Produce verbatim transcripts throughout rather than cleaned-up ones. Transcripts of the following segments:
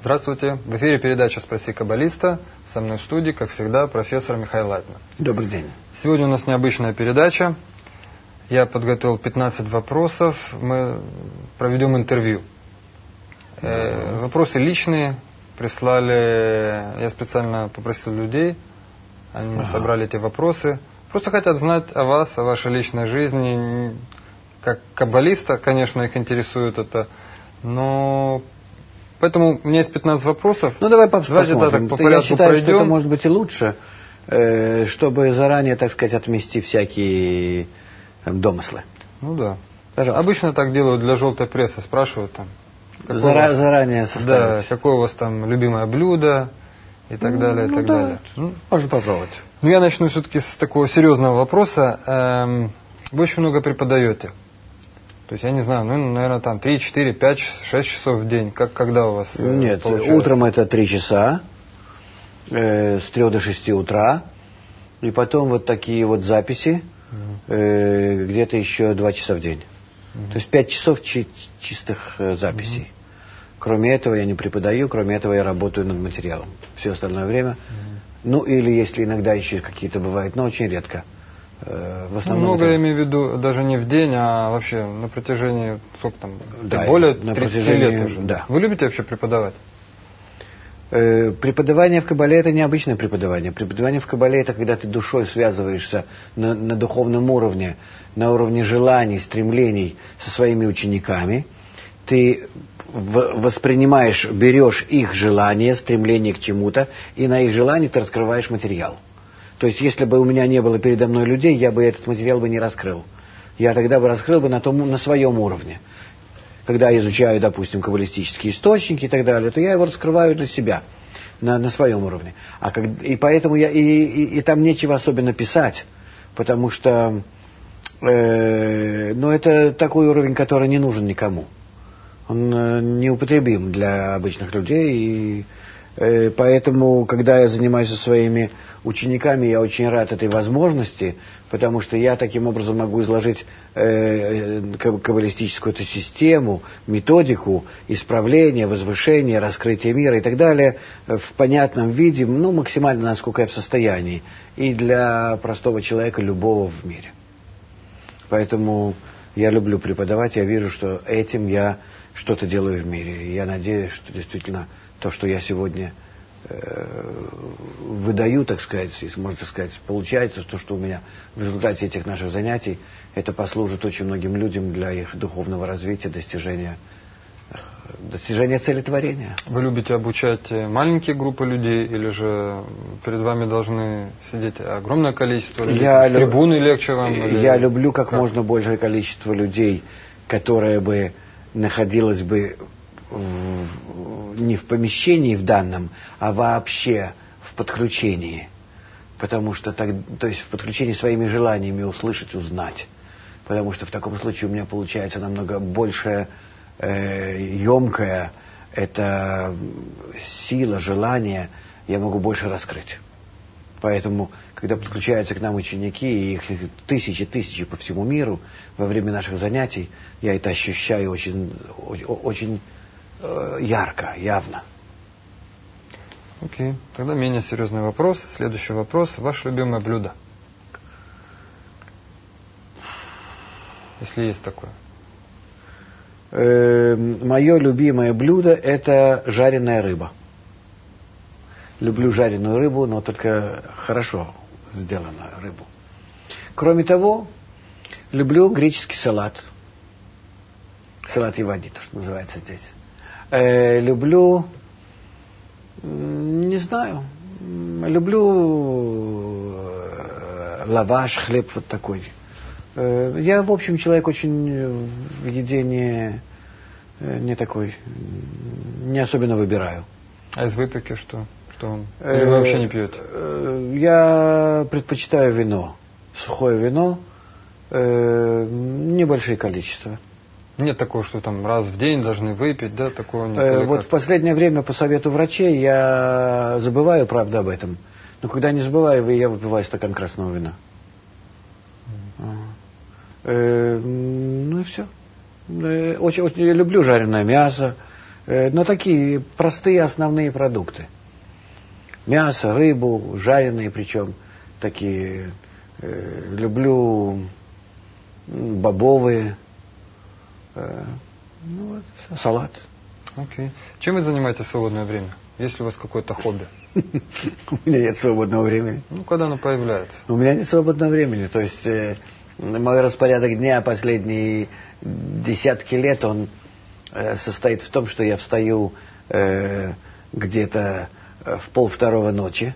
Здравствуйте. В эфире передача «Спроси каббалиста». Со мной в студии, как всегда, профессор Михаил Лайтман. Добрый день. Сегодня у нас необычная передача. Я подготовил пятнадцать вопросов. Мы проведем интервью. Э, вопросы личные. Прислали... Я специально попросил людей. Они ага. собрали эти вопросы. Просто хотят знать о вас, о вашей личной жизни. Как каббалиста, конечно, их интересует это. Но... Поэтому у меня есть пятнадцать вопросов. Ну, давай посмотрим. Давайте, да, так, по Я считаю, пройдем. что это может быть и лучше, э, чтобы заранее, так сказать, отмести всякие там, домыслы. Ну да. Пожалуйста. Обычно так делают для желтой прессы. Спрашивают там. Зара- вас, заранее составить. Да, какое у вас там любимое блюдо и так ну, далее, и ну, так да. далее. Ну, можно попробовать. Ну, я начну все-таки с такого серьезного вопроса. Эм, вы очень много преподаете. То есть, я не знаю, ну, наверное, там три, четыре, пять, шесть часов в день. Как, когда у вас э, Нет, получается? Утром это три часа, э, с трех до шести утра. И потом вот такие вот записи, э, где-то еще два часа в день. Mm-hmm. То есть пять часов чи- чистых э, записей. Mm-hmm. Кроме этого я не преподаю, кроме этого я работаю над материалом. Все остальное время. Mm-hmm. Ну, или если иногда еще какие-то бывают, но очень редко. В основном ну, много это... я имею в виду даже не в день, а вообще на протяжении, сколько там, да, более на тридцати протяжении... лет уже. Да. Вы любите вообще преподавать? Э, преподавание в Каббале — это необычное преподавание. Преподавание в Каббале — это когда ты душой связываешься на, на духовном уровне, на уровне желаний, стремлений со своими учениками. Ты в, воспринимаешь, берешь их желания, стремление к чему-то, и на их желании ты раскрываешь материал. То есть, если бы у меня не было передо мной людей, я бы этот материал бы не раскрыл. Я тогда бы раскрыл бы на, том, на своем уровне. Когда я изучаю, допустим, каббалистические источники и так далее, то я его раскрываю для себя, на, на своем уровне. А как, и поэтому я, и, и, и там нечего особенно писать, потому что э, ну, это такой уровень, который не нужен никому. Он э, неупотребим для обычных людей, и э, поэтому, когда я занимаюсь со своими учениками, я очень рад этой возможности, потому что я таким образом могу изложить э, каббалистическую эту систему, методику исправления, возвышения, раскрытия мира и так далее в понятном виде, ну, максимально, насколько я в состоянии, и для простого человека любого в мире. Поэтому я люблю преподавать, я вижу, что этим я что-то делаю в мире. И я надеюсь, что действительно то, что я сегодня выдаю, так сказать, если можно сказать, получается, то, что у меня в результате этих наших занятий, это послужит очень многим людям для их духовного развития, достижения, достижения цели творения. Вы любите обучать маленькие группы людей, или же перед вами должны сидеть огромное количество людей? Я с трибуны легче вам? Или... Я люблю как, как можно большее количество людей, которое бы находилось бы В, не в помещении в данном, а вообще в подключении. Потому что так, то есть в подключении своими желаниями услышать, узнать. Потому что в таком случае у меня получается намного больше э, емкая эта сила, желание, я могу больше раскрыть. Поэтому, когда подключаются к нам ученики, и их тысячи, тысячи по всему миру, во время наших занятий, я это ощущаю очень, очень ярко, явно. Окей. Тогда менее серьезный вопрос. Следующий вопрос. Ваше любимое блюдо? Если есть такое. Э, мое любимое блюдо — это жареная рыба. Люблю жареную рыбу, но только хорошо сделанную рыбу. Кроме того, люблю греческий салат. Салат Ивади, то, что называется здесь. Э, люблю, не знаю, люблю э, лаваш, хлеб вот такой. Э, я, в общем, человек очень в еде не, не такой, не особенно выбираю. А из выпечки что? Что он? Или вы вообще не пьете? Э, я предпочитаю вино, сухое вино, э, небольшие количества. Нет такого, что там раз в день должны выпить, да, такого нет? Э, вот в последнее время по совету врачей я забываю, правда, об этом. Но когда не забываю, я выпиваю стакан красного вина. Mm. Э, ну и все. Э, очень, очень, я люблю жареное мясо, Но такие простые основные продукты. Мясо, рыбу, жареные причем. Такие. Люблю бобовые. Ну, вот, салат. Окей. Чем вы занимаетесь в свободное время? Есть ли у вас какое-то хобби? У меня нет свободного времени. Ну, когда оно появляется? У меня нет свободного времени. То есть э, мой распорядок дня последние десятки лет, он э, состоит в том, что я встаю э, где-то в полвторого ночи,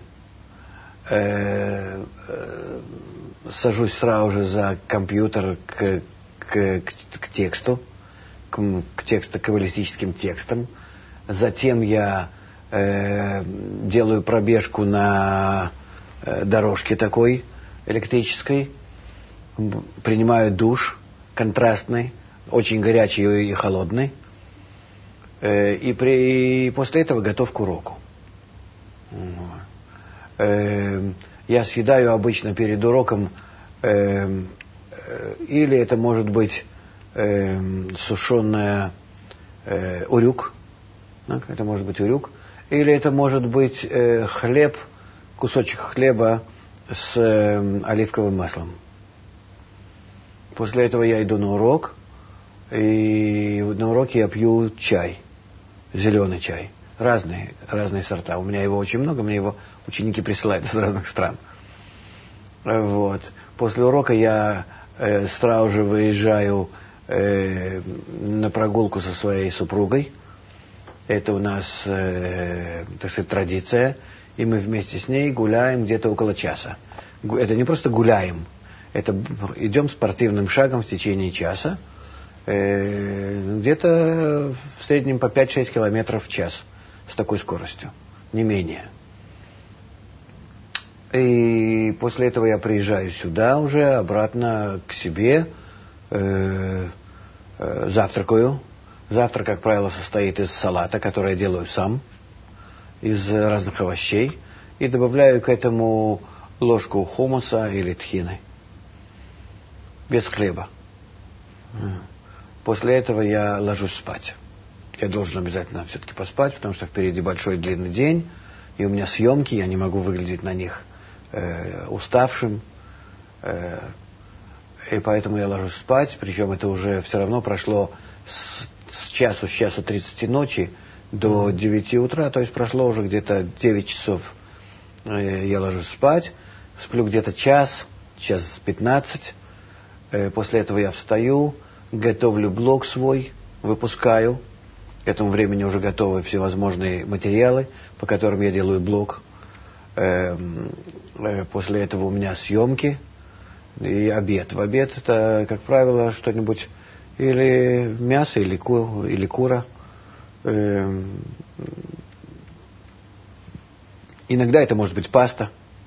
э, э, сажусь сразу же за компьютер к, к, к, к тексту, к, к тексту, каббалистическим текстам. Затем я э, делаю пробежку на э, дорожке такой электрической, принимаю душ контрастный, очень горячий и холодный, э, и, при, и после этого готов к уроку. Э, я съедаю обычно перед уроком э, э, или это может быть э, сушеная э, урюк, это может быть урюк, или это может быть э, хлеб, кусочек хлеба с э, оливковым маслом. После этого я иду на урок, и на уроке я пью чай, зеленый чай, разные, разные сорта. У меня его очень много, мне его ученики присылают из разных стран. Вот. После урока я э, сразу же выезжаю э, на прогулку со своей супругой. Это у нас, э, так сказать, традиция, и мы вместе с ней гуляем где-то около часа. Это не просто гуляем, это идем спортивным шагом в течение часа, э, где-то в среднем по пять-шесть километров в час с такой скоростью, не менее. И после этого я приезжаю сюда уже, обратно к себе, э, э, завтракаю. Завтрак, как правило, состоит из салата, который я делаю сам, из разных овощей, и добавляю к этому ложку хумуса или тхины, без хлеба. После этого я ложусь спать. Я должен обязательно все-таки поспать, потому что впереди большой длинный день, и у меня съемки, я не могу выглядеть на них э, уставшим, э, и поэтому я ложусь спать, причем это уже все равно прошло с с часу, с часу тридцати ночи до девяти утра, то есть прошло уже где-то девять часов. Я ложусь спать, сплю где-то час, час пятнадцать. После этого я встаю, готовлю блог свой, выпускаю. К этому времени уже готовы всевозможные материалы, по которым я делаю блог. После этого у меня съемки и обед. В обед это, как правило, что-нибудь или мясо, или, ку, или кура. Э, иногда это может быть паста.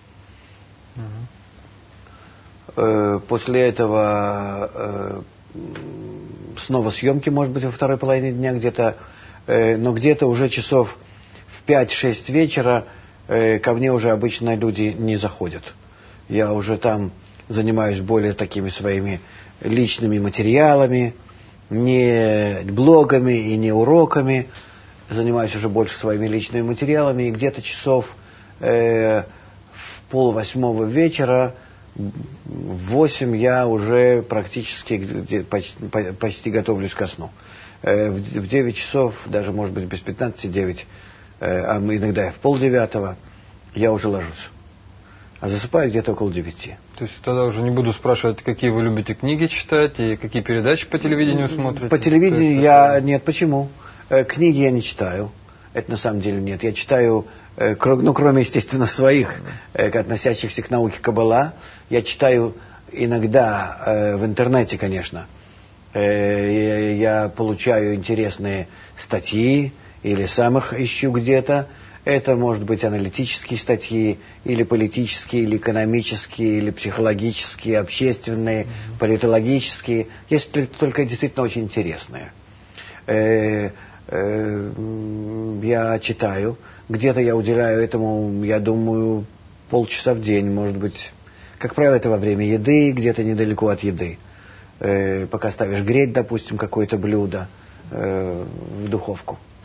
Uh-huh. Э, после этого э, снова съемки, может быть, во второй половине дня где-то, э, но где-то уже часов в пять-шесть вечера э, ко мне уже обычно люди не заходят. Я уже там занимаюсь более такими своими личными материалами, не блогами и не уроками, занимаюсь уже больше своими личными материалами, и где-то часов э, в полвосьмого вечера, в восемь я уже практически почти, почти готовлюсь ко сну. Э, в, в девять часов, даже может быть без пятнадцати девять, э, а иногда и в полдевятого, я уже ложусь. А засыпаю где-то около девяти. То есть тогда уже не буду спрашивать, какие вы любите книги читать и какие передачи по телевидению смотрите? По телевидению есть, я... Нет, почему? Э, книги я не читаю. Это на самом деле нет. Я читаю, э, кр... ну, кроме, естественно, своих, э, относящихся к науке Каббала. Я читаю иногда э, в интернете, конечно. Э, я, я получаю интересные статьи или сам их ищу где-то. Это может быть аналитические статьи, или политические, или экономические, или психологические, общественные, mm-hmm. политологические. Есть только действительно очень интересные. Э, э, я читаю. Где-то я уделяю этому, я думаю, полчаса в день, может быть. Как правило, это во время еды, где-то недалеко от еды. Э, пока ставишь греть, допустим, какое-то блюдо э, в духовку.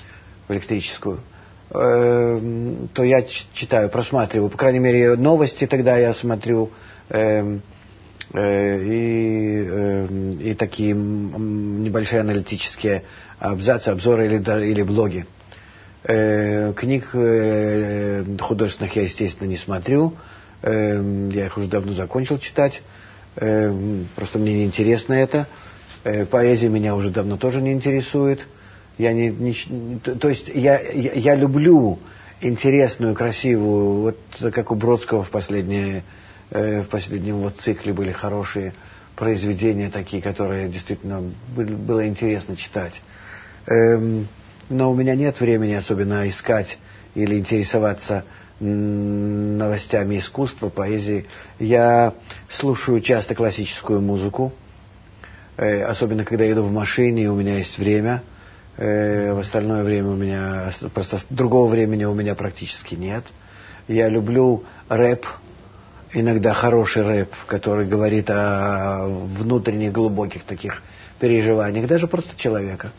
в электрическую, э, то я читаю, просматриваю, по крайней мере, новости тогда я смотрю, э, э, и, э, и такие небольшие аналитические абзацы, обзоры или, или блоги. Э, книг э, художественных я, естественно, не смотрю, э, я их уже давно закончил читать, э, просто мне не интересно это. Э, поэзия меня уже давно тоже не интересует. Я не, не, то, то есть я, я, я люблю интересную, красивую, вот как у Бродского в, последние, э, в последнем вот цикле были хорошие произведения такие, которые действительно были, было интересно читать. Эм, но у меня нет времени особенно искать или интересоваться новостями искусства, поэзии. Я слушаю часто классическую музыку, э, особенно когда еду в машине, и у меня есть время. Э, в остальное время у меня, просто другого времени у меня практически нет. Я люблю рэп, иногда хороший рэп, который говорит о внутренних глубоких таких переживаниях, даже просто человека.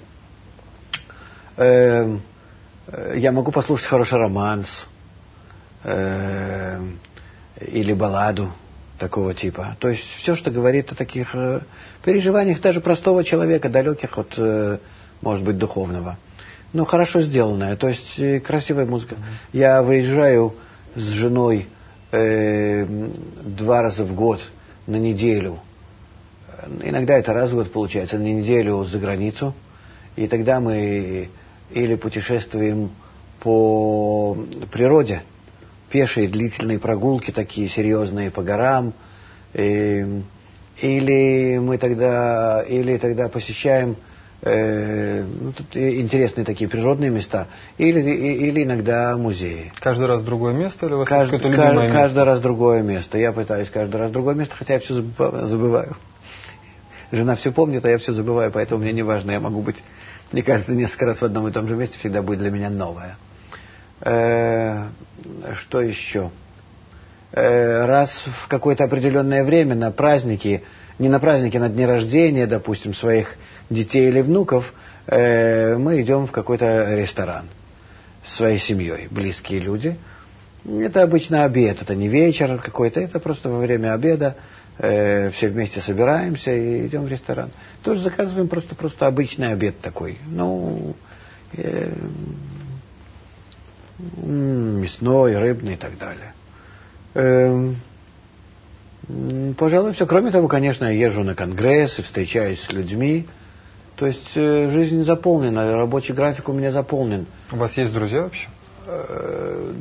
Э, я могу послушать хороший романс э, или балладу такого типа. То есть все, что говорит о таких э, переживаниях даже простого человека, далеких от, э, может быть, духовного. Но хорошо сделанная, то есть э, красивая музыка. Mm-hmm. Я выезжаю с женой э, два раза в год на неделю. Иногда это раз в год получается, на неделю за границу. И тогда мы или путешествуем по природе, пешие длительные прогулки такие серьезные по горам, и, или мы тогда, или тогда посещаем э, ну, тут интересные такие природные места, или, или иногда музеи. Каждый раз другое место или у вас Кажд, какое-то любимое каждый, место? Каждый раз другое место. Я пытаюсь каждый раз другое место, хотя я все забываю. Жена все помнит, а я все забываю, поэтому мне не важно, я могу быть, мне кажется, несколько раз в одном и том же месте всегда будет для меня новое. Э, что еще? Э, раз в какое-то определенное время на праздники, не на праздники, на дни рождения, допустим, своих детей или внуков, э, мы идем в какой-то ресторан с своей семьей, близкие люди. Это обычно обед, это не вечер какой-то, это просто во время обеда. Э, все вместе собираемся и идем в ресторан. Тоже заказываем просто, просто обычный обед такой. Ну, э, мясной, рыбный и так далее. Э, пожалуй, все. Кроме того, конечно, я езжу на конгрессы, встречаюсь с людьми. То есть э, жизнь заполнена, рабочий график у меня заполнен. У вас есть друзья вообще? Э,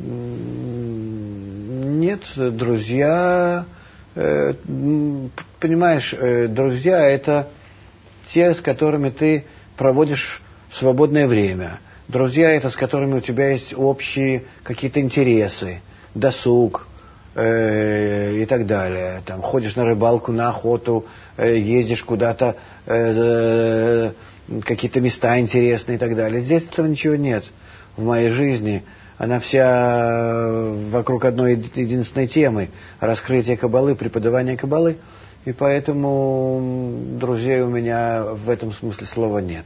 нет, друзья... Понимаешь, друзья — это те, с которыми ты проводишь свободное время. Друзья — это с которыми у тебя есть общие какие-то интересы, досуг э, и так далее. Там, ходишь на рыбалку, на охоту, э, ездишь куда-то, э, э, какие-то места интересные и так далее. Здесь этого ничего нет в моей жизни. Она вся вокруг одной единственной темы – раскрытие Каббалы, преподавание Каббалы. И поэтому друзей у меня в этом смысле слова нет.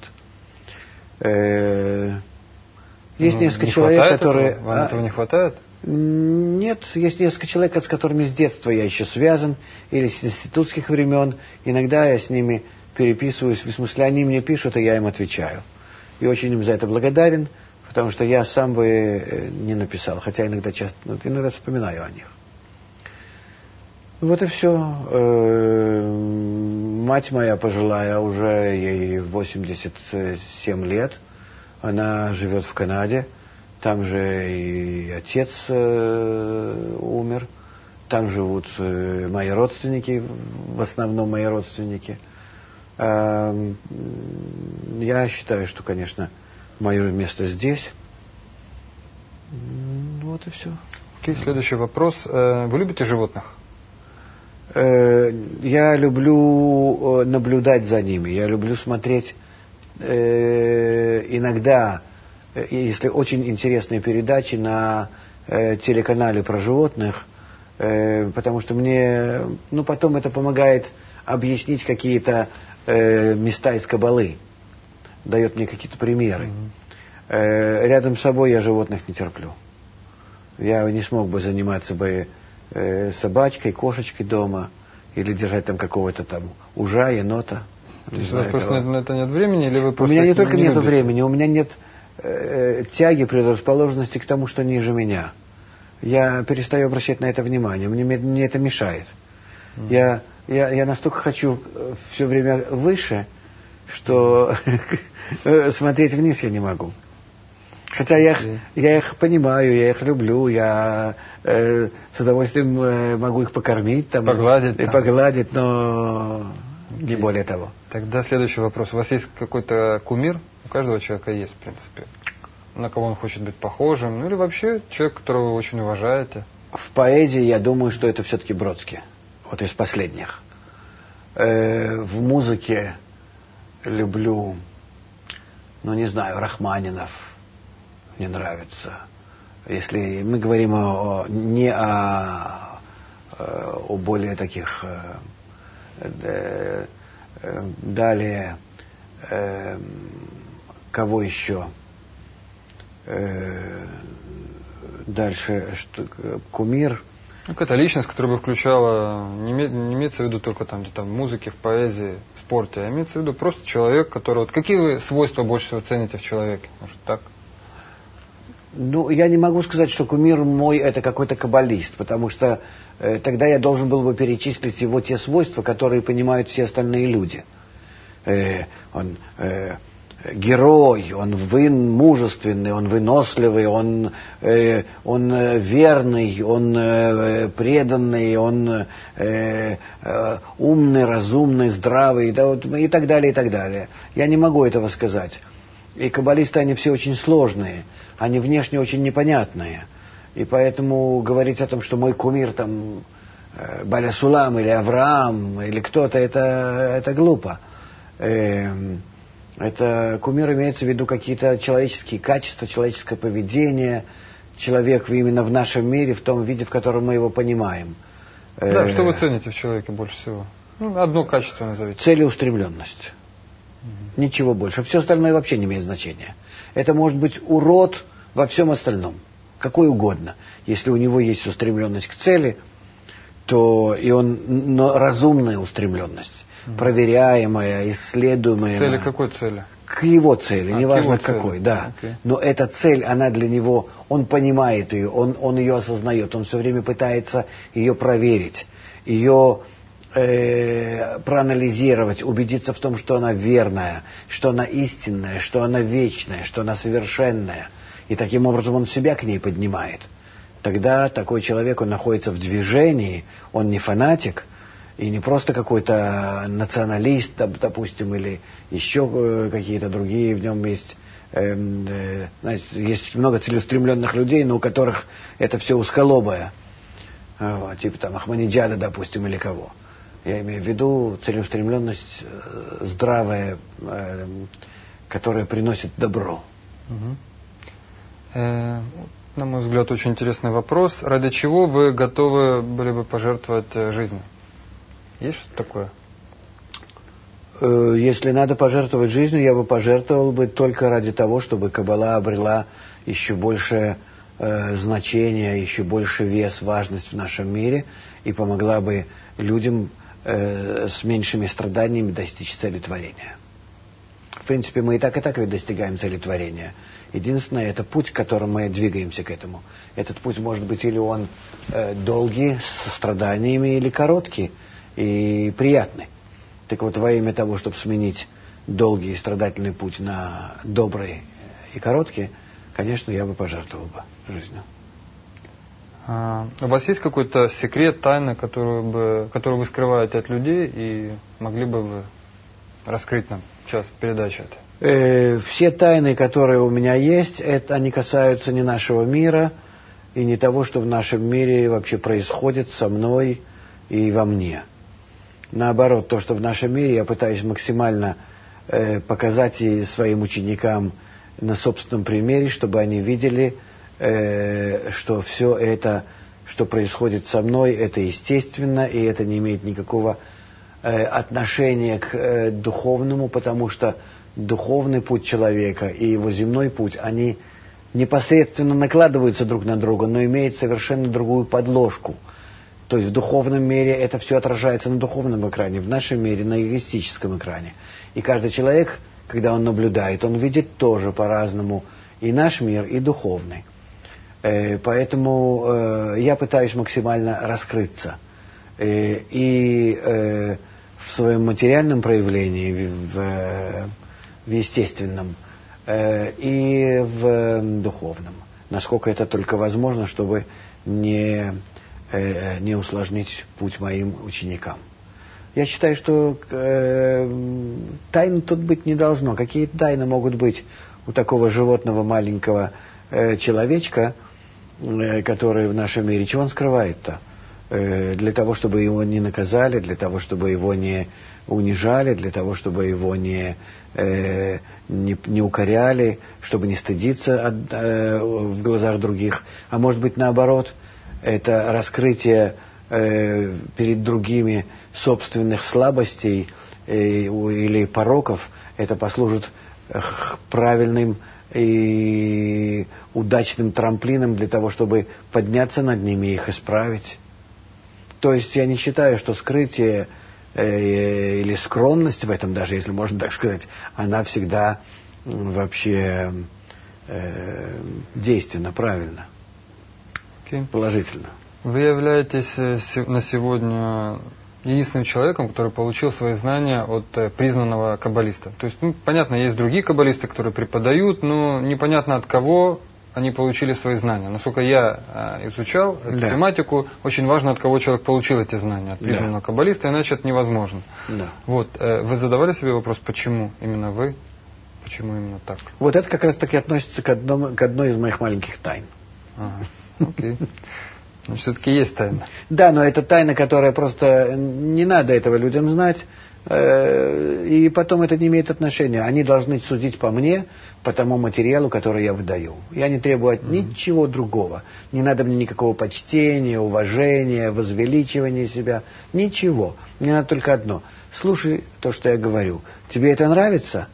Есть ну, несколько человек, которые... Этого? Вам а, этого не хватает? Нет, есть несколько человек, с которыми с детства я еще связан, или с институтских времен. Иногда я с ними переписываюсь, в смысле они мне пишут, и я им отвечаю. И очень им за это благодарен. Потому что я сам бы не написал, хотя иногда часто, иногда вспоминаю о них. Вот и все. Мать моя пожилая, уже ей восемьдесят семь лет. Она живет в Канаде. Там же и отец умер. Там живут мои родственники, в основном мои родственники. Я считаю, что, конечно, мое место здесь. Вот и все. Окей, следующий вопрос. Вы любите животных? Я люблю наблюдать за ними. Я люблю смотреть иногда, если очень интересные передачи на телеканале про животных, потому что мне, ну, потом это помогает объяснить какие-то места из Каббалы. Дает мне какие-то примеры. Э, рядом с собой я животных не терплю. Я не смог бы заниматься бы э, собачкой, кошечкой дома или держать там какого-то там ужа, енота. То есть у вас просто на это нет времени, или вы просто... У меня не только не нет любите? времени, у меня нет э, тяги, предрасположенности к тому, что ниже меня. Я перестаю обращать на это внимание, мне, мне это мешает. Mm. Я, я, я настолько хочу все время выше, что смотреть вниз я не могу. Хотя я их, я их понимаю, я их люблю, я э, с удовольствием э, могу их покормить, там, погладить, и там. погладить, но не более того. Тогда следующий вопрос. У вас есть какой-то кумир? У каждого человека есть, в принципе. На кого он хочет быть похожим? Ну или вообще человек, которого вы очень уважаете? В поэзии я думаю, что это все-таки Бродский. Вот из последних. Э, в музыке люблю, ну не знаю, Рахманинов. Мне нравится. Если мы говорим о, не о, о более таких э, э, далее э, кого еще э, дальше что, кумир. Какая-то личность, которая бы включала, не, име, не имеется в виду только там где-то в музыке, в поэзии, в спорте, а имеется в виду просто человек, который... Вот какие вы свойства больше всего цените в человеке? Может так? Ну, я не могу сказать, что кумир мой это какой-то каббалист, потому что э, тогда я должен был бы перечислить его те свойства, которые понимают все остальные люди. Э, он э, герой, он вын, мужественный, он выносливый, он, э, он э, верный, он э, преданный, он э, э, умный, разумный, здравый, да, вот, и так далее, и так далее. Я не могу этого сказать. И каббалисты, они все очень сложные. Они внешне очень непонятные. И поэтому говорить о том, что мой кумир там э, Баля Сулам или Авраам или кто-то, это, это глупо. Э, это кумир имеется в виду какие-то человеческие качества, человеческое поведение. Человек именно в нашем мире, в том виде, в котором мы его понимаем. Да, э, что вы цените в человеке больше всего? Ну, одно качество назовите. Целеустремленность. Угу. Ничего больше. Все остальное вообще не имеет значения. Это может быть урод во всем остальном, какой угодно. Если у него есть устремленность к цели, то и он, но разумная устремленность, mm-hmm. проверяемая, исследуемая. Цели какой цели? К его цели, а, неважно к какой, цели. да. Okay. Но эта цель, она для него, он понимает ее, он, он ее осознает, он все время пытается ее проверить, ее э, проанализировать, убедиться в том, что она верная, что она истинная, что она вечная, что она совершенная. И таким образом он себя к ней поднимает. Тогда такой человек, он находится в движении, он не фанатик, и не просто какой-то националист, допустим, или еще какие-то другие в нем есть. Э, э, знаете, есть много целеустремленных людей, но у которых это все узколобое. Вот, типа там Ахмадиджада, допустим, или кого. Я имею в виду целеустремленность э, здравая, э, которая приносит добро. Угу. Э, на мой взгляд, очень интересный вопрос. Ради чего вы готовы были бы пожертвовать жизнью? Есть что-то такое? Э, если надо пожертвовать жизнью, я бы пожертвовал бы только ради того, чтобы Каббала обрела еще больше э, значения, еще больше вес, важность в нашем мире и помогла бы людям э, с меньшими страданиями достичь цели творения. В принципе, мы и так, и так ведь достигаем цели творения. Единственное, это путь, которым мы двигаемся к этому. Этот путь может быть или он э, долгий, с страданиями, или короткий и приятный. Так вот, во имя того, чтобы сменить долгий и страдательный путь на добрый и короткий, конечно, я бы пожертвовал бы жизнью. А у вас есть какой-то секрет, тайна, которую, бы, которую вы скрываете от людей, и могли бы вы раскрыть нам сейчас передачи этой? Э, все тайны, которые у меня есть, это, они касаются не нашего мира и не того, что в нашем мире вообще происходит со мной и во мне. Наоборот, то, что в нашем мире, я пытаюсь максимально э, показать и своим ученикам на собственном примере, чтобы они видели, э, что все это, что происходит со мной, это естественно, и это не имеет никакого э, отношения к э, духовному, потому что духовный путь человека и его земной путь, они непосредственно накладываются друг на друга, но имеют совершенно другую подложку. То есть в духовном мире это все отражается на духовном экране, в нашем мире на эгоистическом экране. И каждый человек, когда он наблюдает, он видит тоже по-разному и наш мир, и духовный. Э, поэтому э, я пытаюсь максимально раскрыться. Э, и э, в своем материальном проявлении, в, в естественном, э, и в духовном. Насколько это только возможно, чтобы не... не усложнить путь моим ученикам. Я считаю, что э, тайн тут быть не должно. Какие тайны могут быть у такого животного маленького э, человечка, э, который в нашем мире? Чего он скрывает-то? Э, для того, чтобы его не наказали, для того, чтобы его не унижали, для того, чтобы его не, э, не, не укоряли, чтобы не стыдиться от, э, в глазах других. А может быть, наоборот, это раскрытие э, перед другими собственных слабостей э, или пороков, это послужит э, правильным и удачным трамплином для того, чтобы подняться над ними и их исправить. То есть я не считаю, что скрытие э, или скромность в этом, даже если можно так сказать, она всегда вообще э, действенна, правильно. Okay. Положительно. Вы являетесь на сегодня единственным человеком, который получил свои знания от признанного каббалиста. То есть, ну, понятно, есть другие каббалисты, которые преподают, но непонятно от кого они получили свои знания. Насколько я изучал эту да. тематику, очень важно, от кого человек получил эти знания. От признанного да. каббалиста, иначе это невозможно. Да. Вот, вы задавали себе вопрос, почему именно вы? Почему именно так? Вот это как раз таки относится к, одному, к одной из моих маленьких тайн. Ага. Окей. Значит, все-таки есть тайна. Да, но это тайна, которая просто... Не надо этого людям знать. И потом это не имеет отношения. Они должны судить по мне, по тому материалу, который я выдаю. Я не требую от mm-hmm. ничего другого. Не надо мне никакого почтения, уважения, возвеличивания себя. Ничего. Мне надо только одно. Слушай то, что я говорю. Тебе это нравится?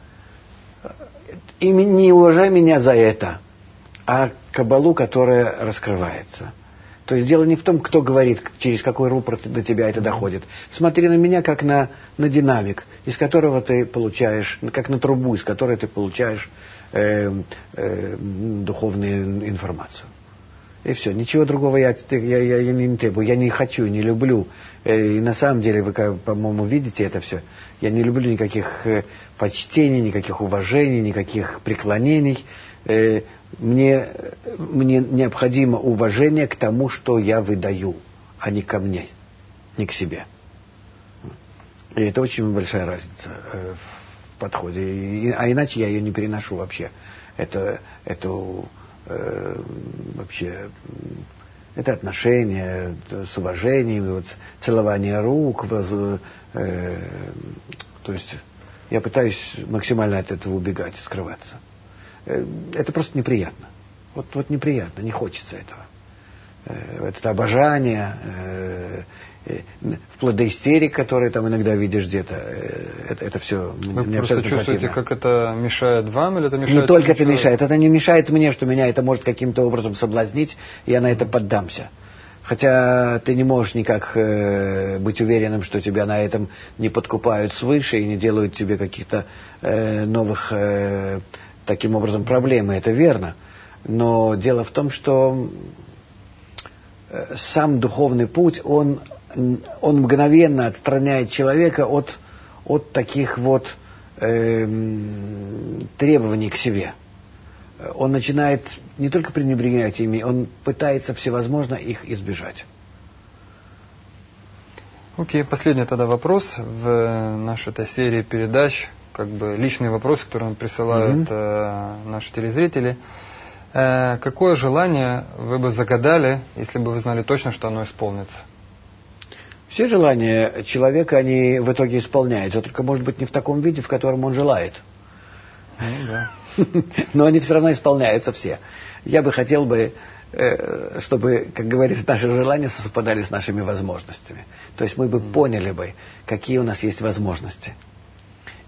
И не уважай меня за это, а каббалу, которая раскрывается. То есть дело не в том, кто говорит, через какой рупор до тебя это доходит. Смотри на меня, как на, на динамик, из которого ты получаешь, как на трубу, из которой ты получаешь э, э, духовную информацию. И все. Ничего другого я, я, я, я не требую. Я не хочу, не люблю. И на самом деле, вы, по-моему, видите это все. Я не люблю никаких почтений, никаких уважений, никаких преклонений. Мне, мне необходимо уважение к тому, что я выдаю, а не ко мне, не к себе. И это очень большая разница в подходе. А иначе я ее не переношу вообще. Это, эту, э, вообще, это отношения с уважением, вот, целование рук. Воз, э, то есть я пытаюсь максимально от этого убегать, скрываться. Это просто неприятно. Вот, вот неприятно, не хочется этого. Это обожание, вплоть до истерик, которые там иногда видишь где-то. Это, это все Вы мне просто абсолютно чувствуете, противно. как это мешает вам, или это мешает? Не только это человеку? мешает. Это не мешает мне, что меня это может каким-то образом соблазнить, и я на это поддамся. Хотя ты не можешь никак э, быть уверенным, что тебя на этом не подкупают свыше и не делают тебе каких-то э, новых... Э, таким образом проблемы, это верно. Но дело в том, что сам духовный путь, он, он мгновенно отстраняет человека от, от таких вот э, требований к себе. Он начинает не только пренебрегать ими, он пытается всевозможно их избежать. Окей, okay, последний тогда вопрос в нашей этой серии передач. Как бы личные вопросы, которые нам присылают mm-hmm. э, наши телезрители. Э, какое желание вы бы загадали, если бы вы знали точно, что оно исполнится? Все желания человека, они в итоге исполняются, только, может быть, не в таком виде, в котором он желает. Mm, да. Но они все равно исполняются все. Я бы хотел бы, чтобы, как говорится, наши желания совпадали с нашими возможностями. То есть мы бы mm. поняли бы, какие у нас есть возможности.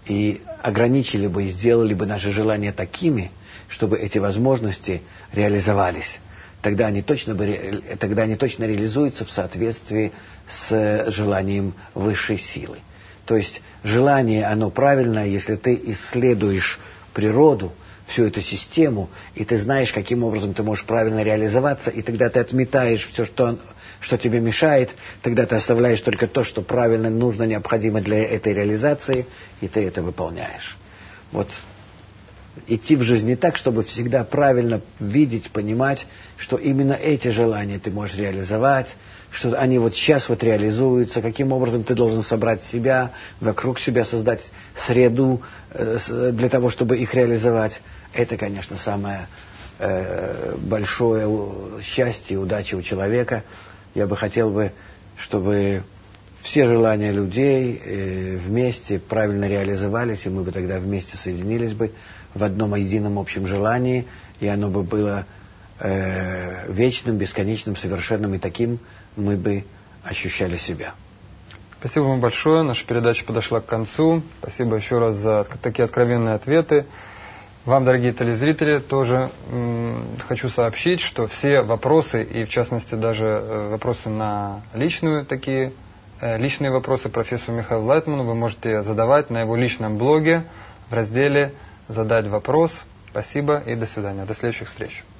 и ограничили бы и сделали бы наши желания такими, чтобы эти возможности реализовались. Тогда они точно, бы, тогда они точно реализуются в соответствии с желанием высшей силы. То есть желание, оно правильное, если ты исследуешь природу, всю эту систему, и ты знаешь, каким образом ты можешь правильно реализоваться, и тогда ты отметаешь все, что, что тебе мешает, тогда ты оставляешь только то, что правильно, нужно, необходимо для этой реализации, и ты это выполняешь. Вот. Идти в жизни так, чтобы всегда правильно видеть, понимать, что именно эти желания ты можешь реализовать, что они вот сейчас вот реализуются, каким образом ты должен собрать себя, вокруг себя создать среду э, для того, чтобы их реализовать. Это, конечно, самое э, большое счастье и удача у человека. Я бы хотел бы, чтобы все желания людей э, вместе правильно реализовались, и мы бы тогда вместе соединились бы в одном едином общем желании, и оно бы было э, вечным, бесконечным, совершенным, и таким мы бы ощущали себя. Спасибо вам большое. Наша передача подошла к концу. Спасибо еще раз за такие откровенные ответы. Вам, дорогие телезрители, тоже м, хочу сообщить, что все вопросы, и в частности даже э, вопросы на личную такие, э, личные вопросы профессору Михаилу Лайтману вы можете задавать на его личном блоге в разделе «Задать вопрос». Спасибо и до свидания. До следующих встреч.